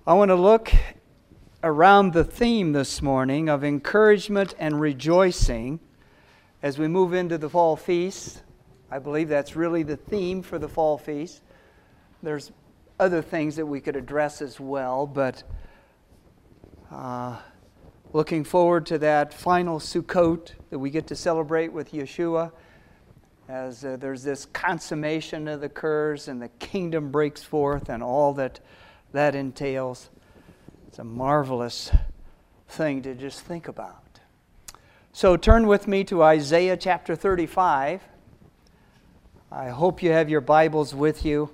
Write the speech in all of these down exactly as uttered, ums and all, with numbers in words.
I want to look around the theme this morning of encouragement and rejoicing as we move into the fall feast. I believe that's really the theme for the fall feast. There's other things that we could address as well, but uh, looking forward to that final Sukkot that we get to celebrate with Yeshua, as uh, there's this consummation that occurs and the kingdom breaks forth and all that that entails. It's a marvelous thing to just think about. So turn with me to Isaiah chapter thirty-five. I hope you have your Bibles with you.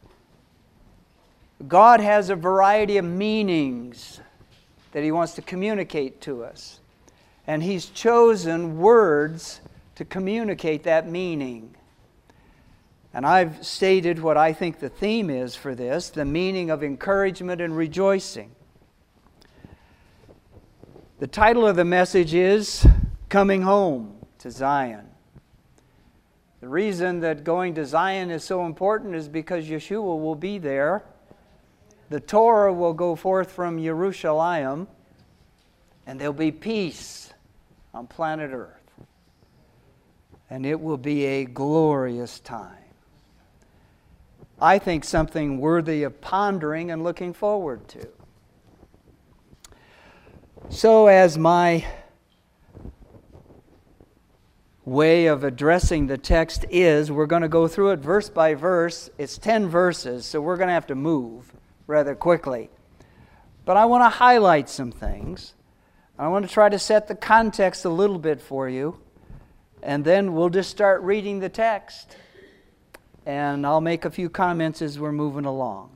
God has a variety of meanings that He wants to communicate to us. And He's chosen words to communicate that meaning. And I've stated what I think the theme is for this, the meaning of encouragement and rejoicing. The title of the message is Coming Home to Zion. The reason that going to Zion is so important is because Yeshua will be there. The Torah will go forth from Jerusalem, and there'll be peace on planet Earth. And it will be a glorious time. I think something worthy of pondering and looking forward to. So as my way of addressing the text is, we're going to go through it verse by verse. It's ten verses, so we're going to have to move rather quickly. But I want to highlight some things. I want to try to set the context a little bit for you. And then we'll just start reading the text. And I'll make a few comments as we're moving along.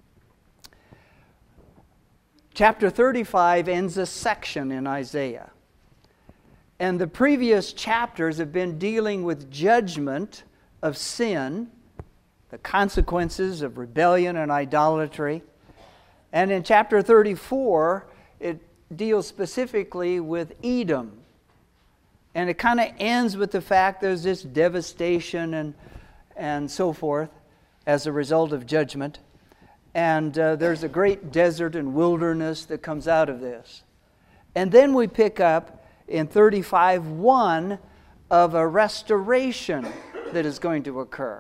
Chapter thirty-five ends a section in Isaiah. And the previous chapters have been dealing with judgment of sin, the consequences of rebellion and idolatry. And in chapter thirty-four, it deals specifically with Edom. And it kind of ends with the fact there's this devastation and, and so forth as a result of judgment. And uh, there's a great desert and wilderness that comes out of this. And then we pick up in thirty-five one of a restoration that is going to occur.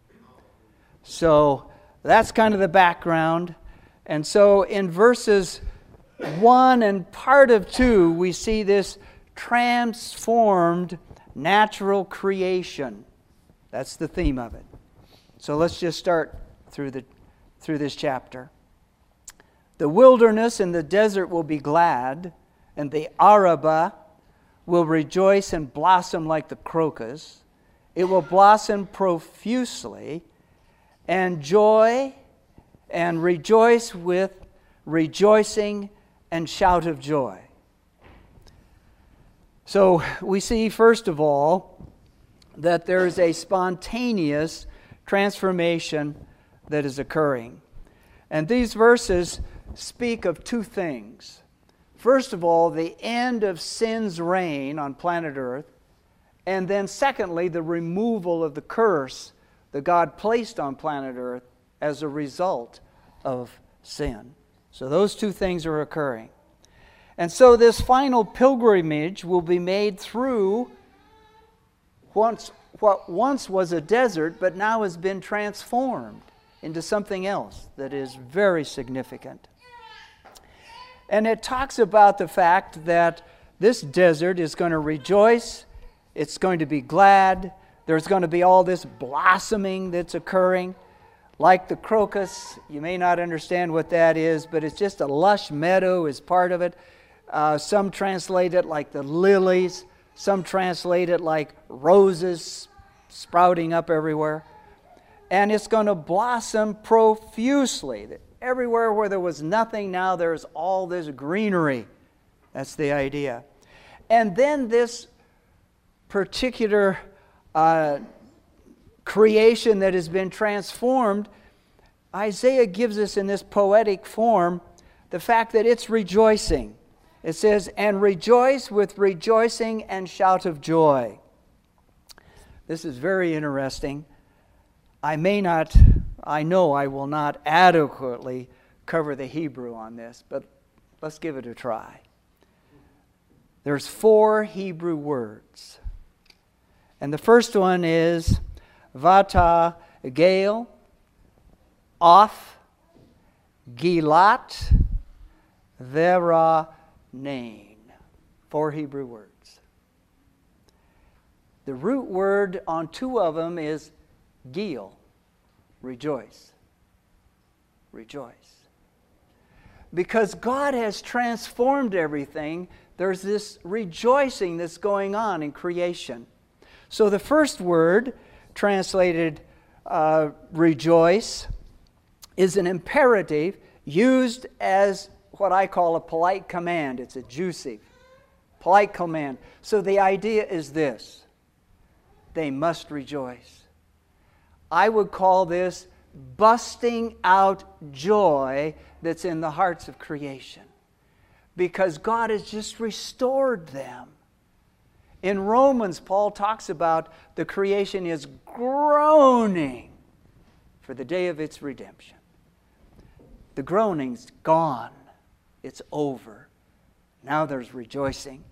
So that's kind of the background. And so in verses one and part of two, we see this transformed natural creation. That's the theme of it. So let's just start through the through this chapter. The wilderness and the desert will be glad, and the Arabah will rejoice and blossom like the crocus. It will blossom profusely, and joy and rejoice with rejoicing and shout of joy. So we see, first of all, that there is a spontaneous transformation that is occurring. And these verses speak of two things. First of all, the end of sin's reign on planet Earth. And then secondly, the removal of the curse that God placed on planet Earth as a result of sin. So those two things are occurring. And so this final pilgrimage will be made through once, what once was a desert, but now has been transformed into something else that is very significant. And it talks about the fact that this desert is going to rejoice, it's going to be glad, there's going to be all this blossoming that's occurring. Like the crocus, you may not understand what that is, but it's just a lush meadow is part of it. Uh, some translate it like the lilies. Some translate it like roses sprouting up everywhere. And it's going to blossom profusely. Everywhere where there was nothing, now there's all this greenery. That's the idea. And then this particular uh, creation that has been transformed, Isaiah gives us in this poetic form the fact that it's rejoicing. It says, and rejoice with rejoicing and shout of joy. This is very interesting. I may not, I know I will not adequately cover the Hebrew on this, but let's give it a try. There's four Hebrew words. And the first one is Vata Gael, Off, Gilat, Vera Nain. Four Hebrew words. The root word on two of them is Gil, rejoice. Rejoice. Because God has transformed everything, there's this rejoicing that's going on in creation. So the first word, translated uh, rejoice, is an imperative used as what I call a polite command. It's a juicy, polite command. So the idea is this: they must rejoice. I would call this busting out joy that's in the hearts of creation, because God has just restored them. In Romans, Paul talks about the creation is groaning for the day of its redemption. The groaning's gone. It's over. Now there's rejoicing.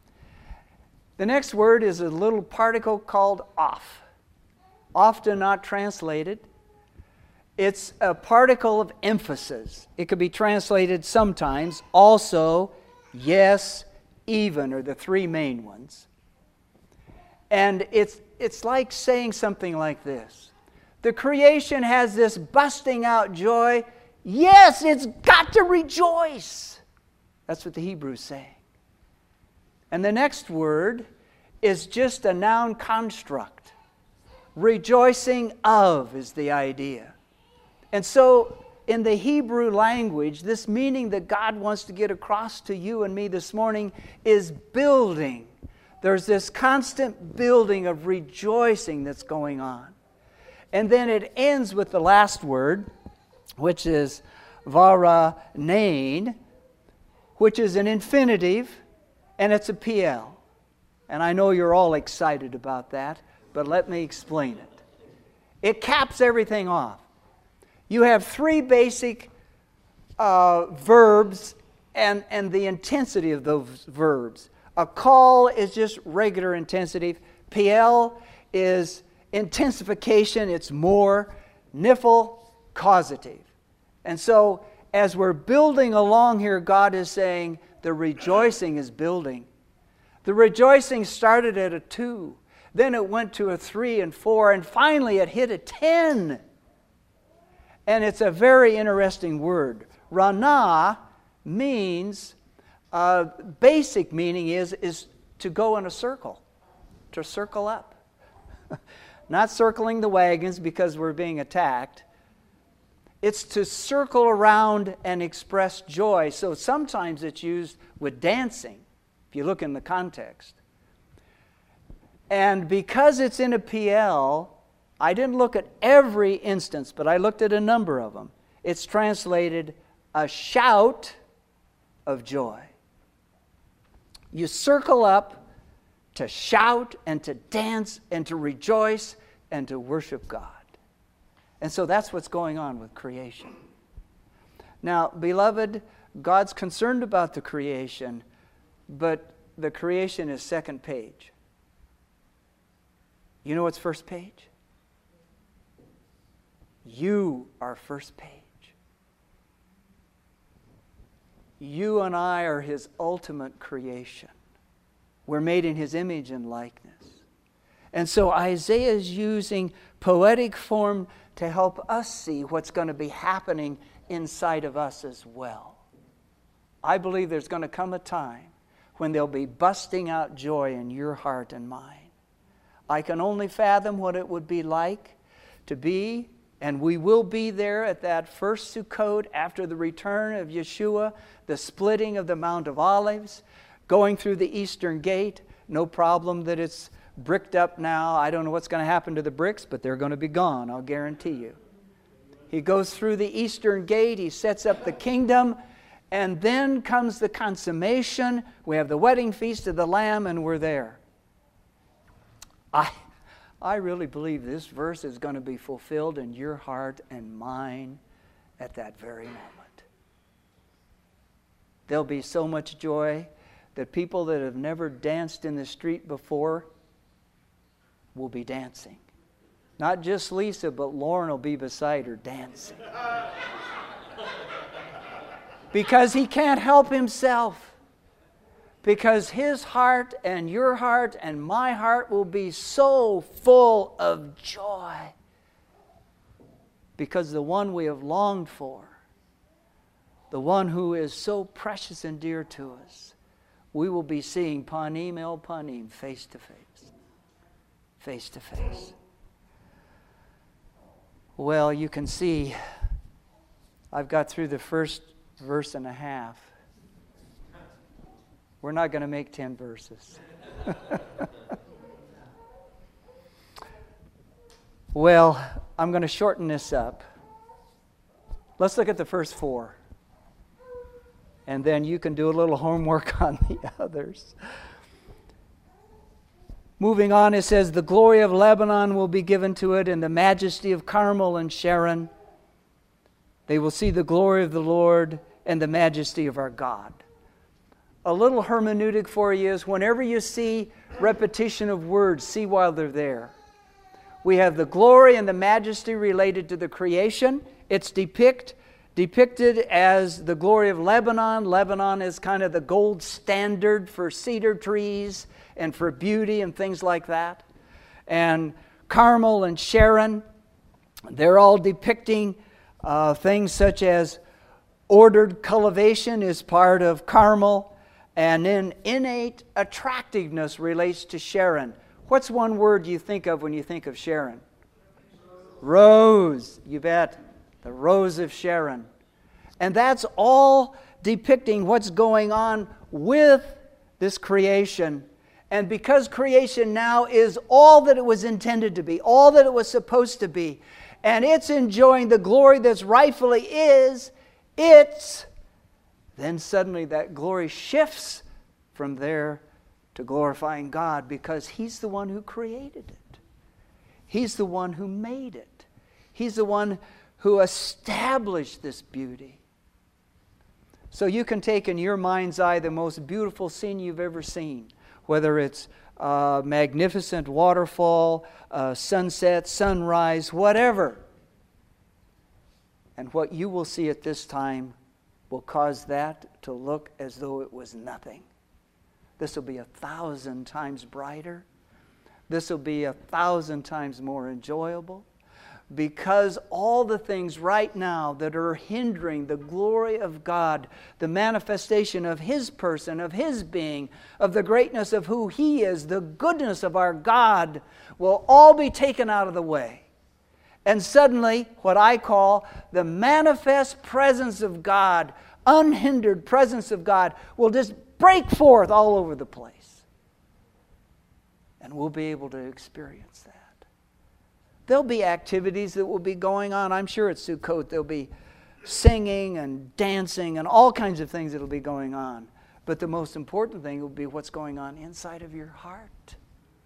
The next word is a little particle called off. Often not translated. It's a particle of emphasis. It could be translated sometimes also, yes, even, are the three main ones. And it's, it's like saying something like this. The creation has this busting out joy. Yes, it's got to rejoice. That's what the Hebrew's saying. And the next word is just a noun construct. Rejoicing of is the idea. And so in the Hebrew language, this meaning that God wants to get across to you and me this morning is building. There's this constant building of rejoicing that's going on. And then it ends with the last word, which is vara nain, which is an infinitive, and it's a P L. And I know you're all excited about that, but let me explain it. It caps everything off. You have three basic uh, verbs and, and the intensity of those verbs. A call is just regular intensity. P L is intensification, it's more. Nifl, causative. And so as we're building along here, God is saying the rejoicing is building. The rejoicing started at a two. Then it went to a three and four, and finally it hit a ten. And it's a very interesting word. Rana means, uh, basic meaning is, is to go in a circle, to circle up. Not circling the wagons because we're being attacked. It's to circle around and express joy. So sometimes it's used with dancing, if you look in the context. And because it's in a P L, I didn't look at every instance, but I looked at a number of them. It's translated a shout of joy. You circle up to shout and to dance and to rejoice and to worship God. And so that's what's going on with creation. Now, beloved, God's concerned about the creation, but the creation is second page. You know what's first page? You are first page. You and I are His ultimate creation. We're made in His image and likeness. And so Isaiah is using poetic form to help us see what's going to be happening inside of us as well. I believe there's going to come a time when there'll be busting out joy in your heart and mine. I can only fathom what it would be like to be, and we will be there at that first Sukkot after the return of Yeshua, the splitting of the Mount of Olives, going through the eastern gate. No problem that it's bricked up now. I don't know what's going to happen to the bricks, but they're going to be gone, I'll guarantee you. He goes through the eastern gate, he sets up the kingdom, and then comes the consummation. We have the wedding feast of the Lamb, and we're there. I, I really believe this verse is going to be fulfilled in your heart and mine at that very moment. There'll be so much joy that people that have never danced in the street before will be dancing. Not just Lisa, but Lauren will be beside her dancing. Because he can't help himself. Because his heart and your heart and my heart will be so full of joy. Because the one we have longed for, the one who is so precious and dear to us, we will be seeing panim el panim, face to face. Face to face. Well, you can see I've got through the first verse and a half. We're not going to make ten verses. Well, I'm going to shorten this up. Let's look at the first four. And then you can do a little homework on the others. Moving on, it says, the glory of Lebanon will be given to it, and the majesty of Carmel and Sharon. They will see the glory of the Lord and the majesty of our God. A little hermeneutic for you is whenever you see repetition of words, see while they're there. We have the glory and the majesty related to the creation. It's depict, depicted as the glory of Lebanon. Lebanon is kind of the gold standard for cedar trees and for beauty and things like that. And Carmel and Sharon, they're all depicting uh, things such as ordered cultivation is part of Carmel, and then innate attractiveness relates to Sharon. What's one word you think of when you think of Sharon? Rose, you bet. The rose of Sharon. And that's all depicting what's going on with this creation. And because creation now is all that it was intended to be, all that it was supposed to be, and it's enjoying the glory that's rightfully is, it's, then suddenly that glory shifts from there to glorifying God, because He's the one who created it. He's the one who made it. He's the one who established this beauty. So you can take in your mind's eye the most beautiful scene you've ever seen, whether it's a magnificent waterfall, a sunset, sunrise, whatever. And what you will see at this time will cause that to look as though it was nothing. This will be a thousand times brighter. This will be a thousand times more enjoyable. Because all the things right now that are hindering the glory of God, the manifestation of His person, of His being, of the greatness of who He is, the goodness of our God, will all be taken out of the way. And suddenly, what I call the manifest presence of God, unhindered presence of God, will just break forth all over the place. And we'll be able to experience that. There'll be activities that will be going on. I'm sure at Sukkot there'll be singing and dancing and all kinds of things that will be going on. But the most important thing will be what's going on inside of your heart.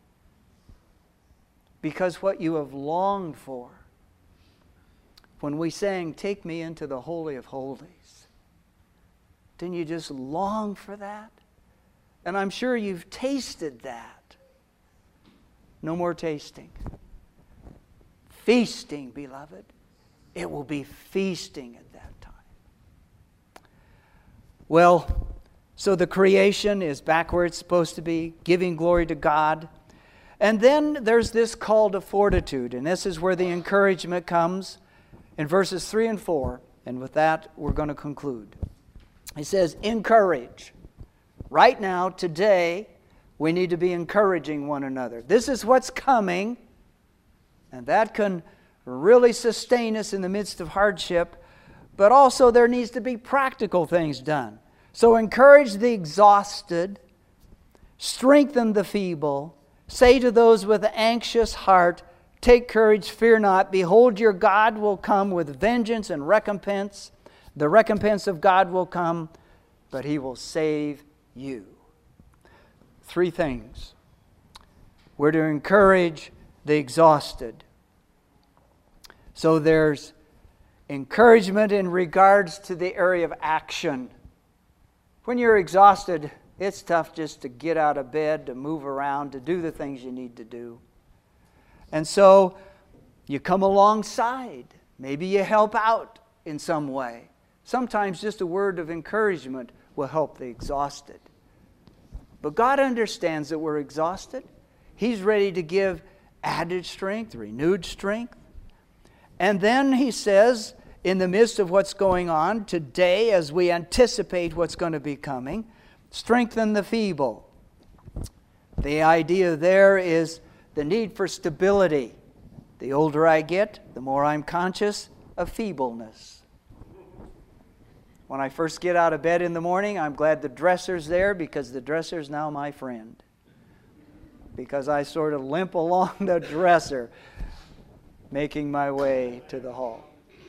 Because what you have longed for, when we sang, "Take me into the Holy of Holies," didn't you just long for that? And I'm sure you've tasted that. No more tasting. Feasting, beloved. It will be feasting at that time. Well, so the creation is back where it's supposed to be, giving glory to God. And then there's this call to fortitude, and this is where the encouragement comes in verses three and four. And with that, we're going to conclude. He says, encourage. Right now, today, we need to be encouraging one another. This is what's coming. And that can really sustain us in the midst of hardship. But also there needs to be practical things done. So encourage the exhausted. Strengthen the feeble. Say to those with an anxious heart, take courage, fear not. Behold, your God will come with vengeance and recompense. The recompense of God will come, but He will save you. Three things. We're to encourage the exhausted. So there's encouragement in regards to the area of action. When you're exhausted, it's tough just to get out of bed, to move around, to do the things you need to do. And so you come alongside. Maybe you help out in some way. Sometimes just a word of encouragement will help the exhausted. But God understands that we're exhausted. He's ready to give added strength, renewed strength. And then he says, in the midst of what's going on today, as we anticipate what's going to be coming, strengthen the feeble. The idea there is the need for stability. The older I get, the more I'm conscious of feebleness. When I first get out of bed in the morning, I'm glad the dresser's there, because the dresser's now my friend. Because I sort of limp along the dresser, making my way to the hall.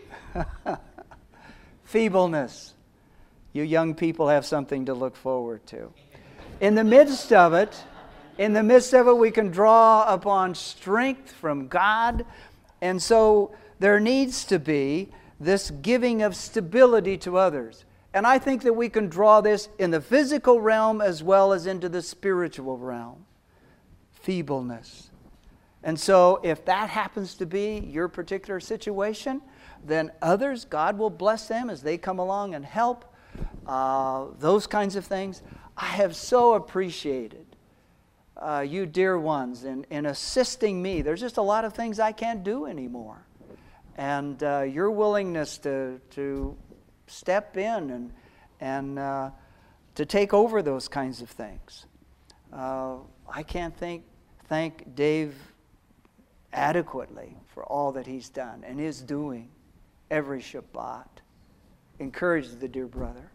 Feebleness. You young people have something to look forward to. In the midst of it, in the midst of it, we can draw upon strength from God. And so there needs to be this giving of stability to others. And I think that we can draw this in the physical realm as well as into the spiritual realm. Feebleness. And so if that happens to be your particular situation, then others, God will bless them as they come along and help. Uh, those kinds of things. I have so appreciated uh, you dear ones in, in assisting me. There's just a lot of things I can't do anymore. And uh, your willingness to, to step in and, and uh, to take over those kinds of things. Uh, I can't thank, thank Dave adequately for all that he's done and is doing every Shabbat. Encourage the dear brother.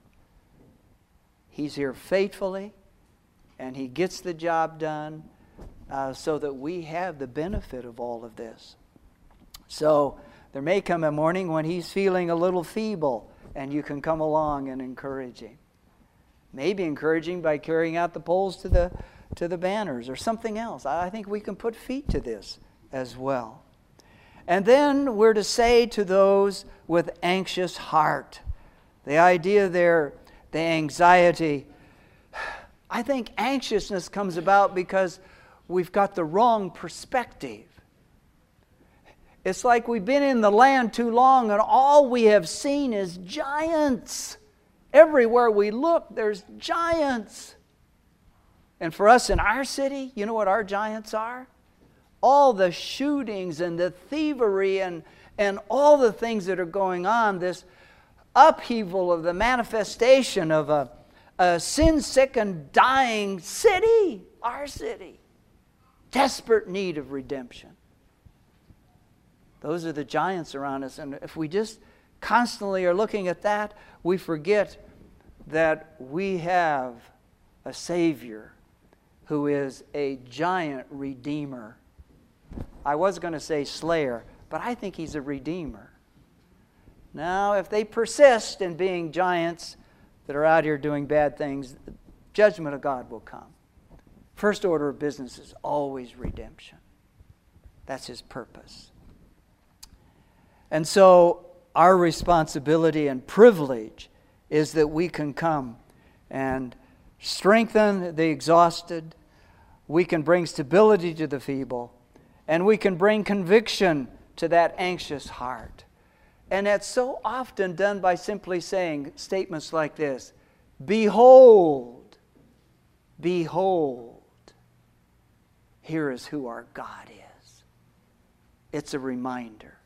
He's here faithfully, and he gets the job done uh, so that we have the benefit of all of this. So there may come a morning when he's feeling a little feeble, and you can come along and encourage him. Maybe encouraging by carrying out the poles to the to the banners or something else. I think we can put feet to this as well. And then we're to say to those with anxious heart. The idea there, the anxiety. I think anxiousness comes about because we've got the wrong perspective. It's like we've been in the land too long and all we have seen is giants. Everywhere we look, there's giants. And for us in our city, you know what our giants are? All the shootings and the thievery and, and all the things that are going on, this upheaval of the manifestation of a, a sin-sick and dying city, our city. Desperate need of redemption. Those are the giants around us. And if we just constantly are looking at that, we forget that we have a Savior who is a giant redeemer. I was going to say slayer, but I think he's a redeemer. Now, if they persist in being giants that are out here doing bad things, the judgment of God will come. First order of business is always redemption. That's his purpose. And so our responsibility and privilege is that we can come and strengthen the exhausted. We can bring stability to the feeble. And we can bring conviction to that anxious heart. And that's so often done by simply saying statements like this. Behold, behold, here is who our God is. It's a reminder.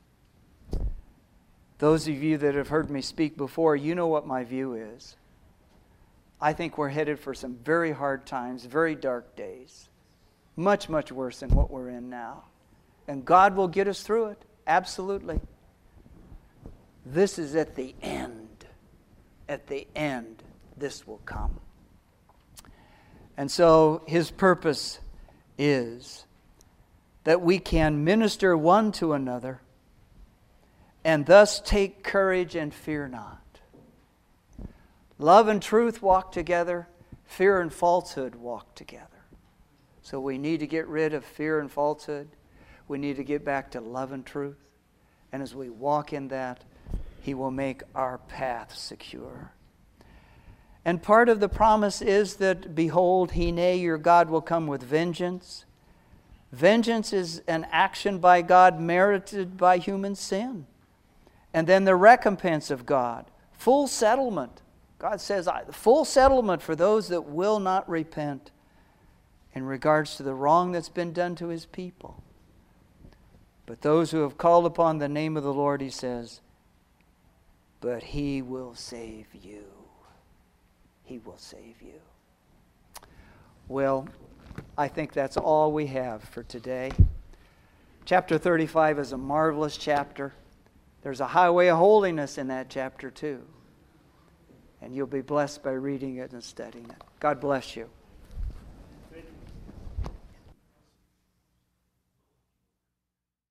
Those of you that have heard me speak before, you know what my view is. I think we're headed for some very hard times, very dark days. Much, much worse than what we're in now. And God will get us through it. Absolutely. This is at the end. At the end, this will come. And so his purpose is that we can minister one to another and thus take courage and fear not. Love and truth walk together. Fear and falsehood walk together. So we need to get rid of fear and falsehood. We need to get back to love and truth. And as we walk in that, he will make our path secure. And part of the promise is that, behold, Hine, your God will come with vengeance. Vengeance is an action by God merited by human sin. And then the recompense of God, full settlement. God says, full settlement for those that will not repent in regards to the wrong that's been done to His people. But those who have called upon the name of the Lord, He says, but He will save you. He will save you. Well, I think that's all we have for today. Chapter thirty-five is a marvelous chapter. There's a highway of holiness in that chapter too. And you'll be blessed by reading it and studying it. God bless you.